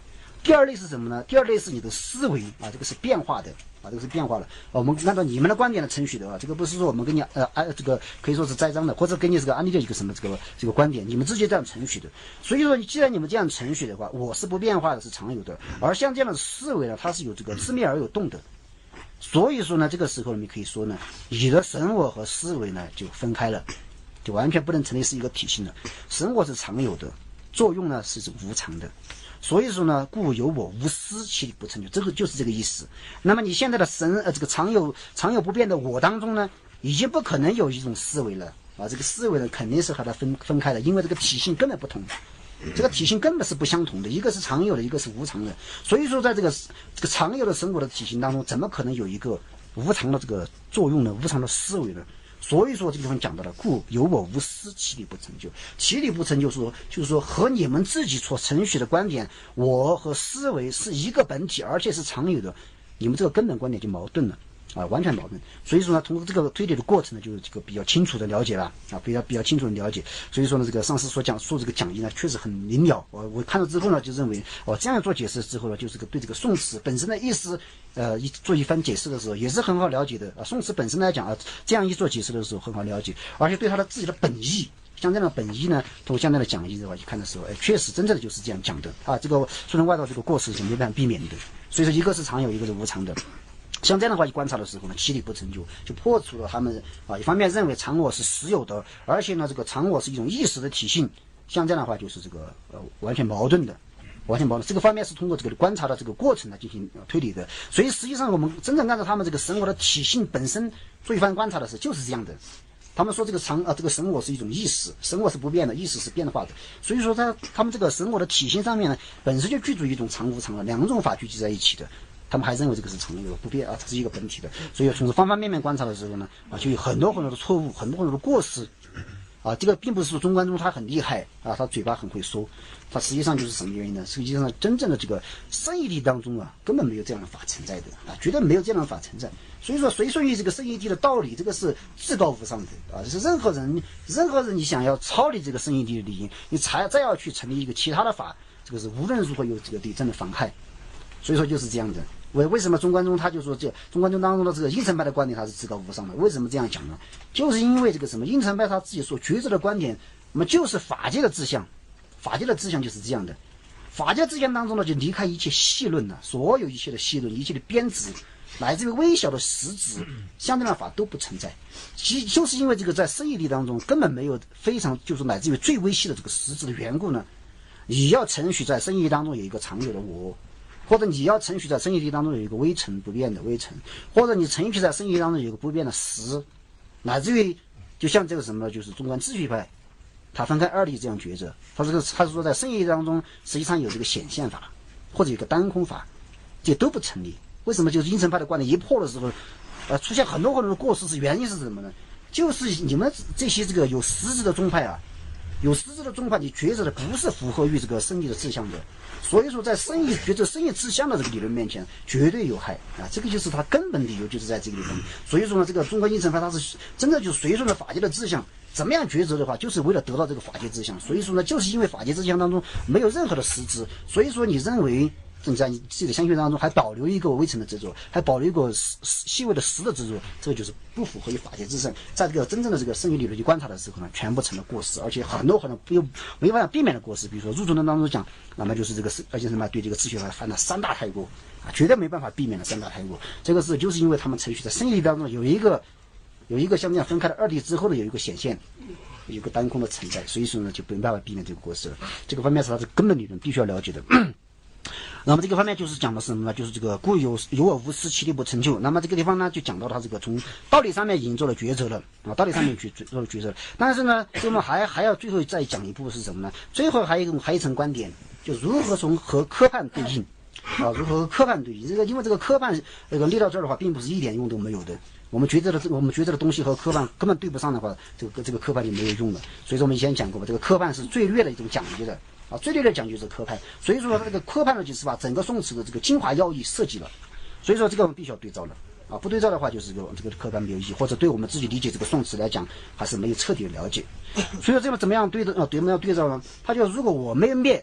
第二类是什么呢？第二类是你的思维啊，这个是变化的啊，这个是变化了。我们按照你们的观点来程序的啊，这个不是说我们跟你这个可以说是栽赃的，或者给你这个安利的一个什么这个观点，你们直接这样程序的。所以说，既然你们这样程序的话，我是不变化的，是常有的。而像这样的思维呢，它是有这个自灭而有动的。所以说呢，这个时候你可以说呢，你的神我和思维呢就分开了，就完全不能成立是一个体系了。神我是常有的，作用呢是无常的。所以说呢，故有我无私，其理不成就，这个就是这个意思。那么你现在的这个常有不变的我当中呢，已经不可能有一种思维了啊，这个思维呢肯定是和它分开的，因为这个体性根本不同，这个体性根本是不相同的，一个是常有的，一个是无常的。所以说，在这个常有的生活的体性当中，怎么可能有一个无常的这个作用呢？无常的思维呢？所以说这个地方讲到了，故有我无私，其理不成就。其理不成就就是说和你们自己所程序的观点，我和思维是一个本体，而且是常有的，你们这个根本观点就矛盾了啊，完全矛盾。所以说呢，通过这个推理的过程呢，就是这个比较清楚的了解了啊，比较清楚的了解。所以说呢，这个上师所这个讲义呢，确实很明了。我看到之后呢，就认为这样做解释之后呢，就是对这个宋词本身的意思，做一番解释的时候也是很好了解的啊。宋词本身来讲啊，这样一做解释的时候很好了解，而且对他的自己的本意。像这样的本意呢，通过相对的讲义的话，一看的时候，确实真正的就是这样讲的啊。这个说人外道这个过失是没办法避免的。所以说，一个是常有，一个是无常的。像这样的话，一观察的时候呢，其理不成就，就破除了他们一方面认为常我是实有的，而且呢，这个常我是一种意识的体性。像这样的话，就是这个完全矛盾的，完全矛盾。这个方面是通过这个观察的这个过程来进行推理的。所以实际上，我们真正按照他们这个神我的体性本身做一番观察的时候，就是这样的。他们说这个这个神我是一种意识，神我是不变的，意识是变化的。所以说他们这个神我的体性上面呢，本身就具足一种常无常的两种法聚集在一起的。他们还认为这个是常有的不变啊，它是一个本体的。所以从方方面面观察的时候呢，就有很多的错误，很多的过失啊。这个并不是说中观宗他很厉害啊，他嘴巴很会说，他实际上就是什么原因呢？实际上真正的这个圣义谛当中啊，根本没有这样的法存在的啊，绝对没有这样的法存在。所以说，随顺于这个圣义谛的道理，这个是至高无上的啊！这是任何人你想要超离这个圣义谛的理因，你再要去成立一个其他的法，这个是无论如何有这个对真的妨害。所以说就是这样的。为什么中观宗他就说中观宗当中的这个应成派的观点他是至高无上的？为什么这样讲呢？就是因为这个什么应成派他自己所抉择的观点，那么就是法界的志向，法界的志向就是这样的。法界志向当中呢，就离开一切细论了，所有一切的细论，一切的编制，乃至于微小的实质，相对的法都不存在。其实就是因为这个在圣义谛当中根本没有非常就是乃至于最微细的这个实质的缘故呢，你要承许在圣义谛当中有一个常有的我。或者你要承许在圣义谛当中有一个微尘不变的微尘，或者你承许在圣义谛当中有一个不变的实，乃至于就像这个什么，就是中观秩序派，他分开二谛这样抉择。他是说在圣义谛当中实际上有这个显现法，或者有个单空法，这都不成立。为什么？就是应成派的观点一破的时候，出现很多的过失，是原因是什么呢？就是你们这些这个有实质的宗派啊，有实质的宗派，你抉择的不是符合于这个圣义的志向的。所以说，在抉择圣义志向的这个理论面前，绝对有害啊！这个就是它根本理由，就是在这个地方。所以说呢，这个中国应成派它是真的就随顺了法界的志向，怎么样抉择的话，就是为了得到这个法界志向。所以说呢，就是因为法界志向当中没有任何的实质，所以说你认为你在你自己的相续当中还保留一个微尘的执着，还保留一个细微的实的执着，这个就是不符合于法界之圣。在这个真正的这个圣义理论去观察的时候呢，全部成了过失，而且很多又没办法避免的过失。比如说入中论当中讲，那么就是这个而且什么对这个秩序法犯了三大太过啊，绝对没办法避免的三大太过。这个是就是因为他们程序在圣义当中有一个像这样分开的二谛之后呢，有一个显现，有一个单空的存在，所以说呢就没办法避免这个过失了。这个方面是它的根本理论必须要了解的。那么这个方面就是讲的是什么呢？就是这个故有我无私，其理不成就。那么这个地方呢，就讲到他这个从道理上面已经做了抉择了啊，道理上面做了抉择了。但是呢，我们还要最后再讲一步是什么呢？最后还有一层观点，就如何和科判对应啊，如何和科判对应。因为这个科判列到这儿的话，并不是一点用都没有的。我们抉择的东西和科判根本对不上的话，这个科判就没有用了。所以说我们以前讲过吧，这个科判是最略的一种讲究的。最略的讲究是科判，所以说这个科判呢，就是把整个宋词的这个精华要义设计了，所以说这个我们必须要对照了啊，不对照的话就是这个科判没有意义，或者对我们自己理解这个宋词来讲还是没有彻底的了解。所以说这个怎么样对照呢？他就如果我没有灭，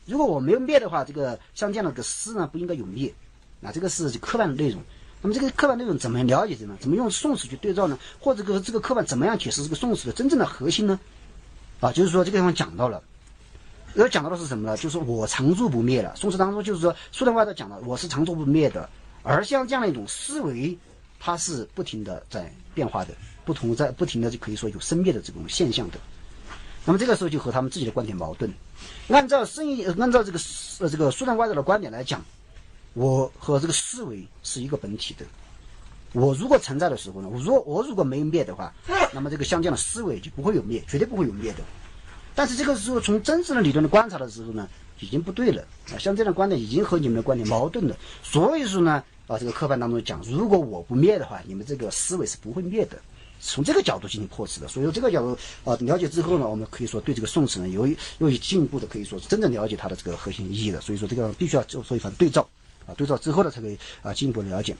如果我没有灭的话，这个像这样的个诗呢，不应该有灭。这个是刻板内容。那么这个刻板内容怎么了解呢？怎么用宋词去对照呢？或者这个刻板怎么样解释这个宋词的真正的核心呢？就是说这个地方讲到了，讲到的是什么呢？就是我常住不灭了。宋词当中就是说，苏东外头讲了，我是常住不灭的。而像这样的一种思维，它是不停的在变化的，不停的就可以说有生灭的这种现象的。那么这个时候就和他们自己的观点矛盾。按照这个苏东外头的观点来讲，我和这个思维是一个本体的。我如果存在的时候呢，我如果没灭的话，那么这个像这样的思维就不会有灭，绝对不会有灭的。但是这个时候从真正的理论的观察的时候呢，已经不对了像这样的观点已经和你们的观点矛盾了。所以说呢，这个刻板当中讲，如果我不灭的话，你们这个思维是不会灭的。从这个角度进行破斥的。所以说这个角度了解之后呢，我们可以说对这个宋词呢有进一步的可以说是真正了解它的这个核心意义的。所以说这个必须要做一番对照对照之后呢才可以进一步了解。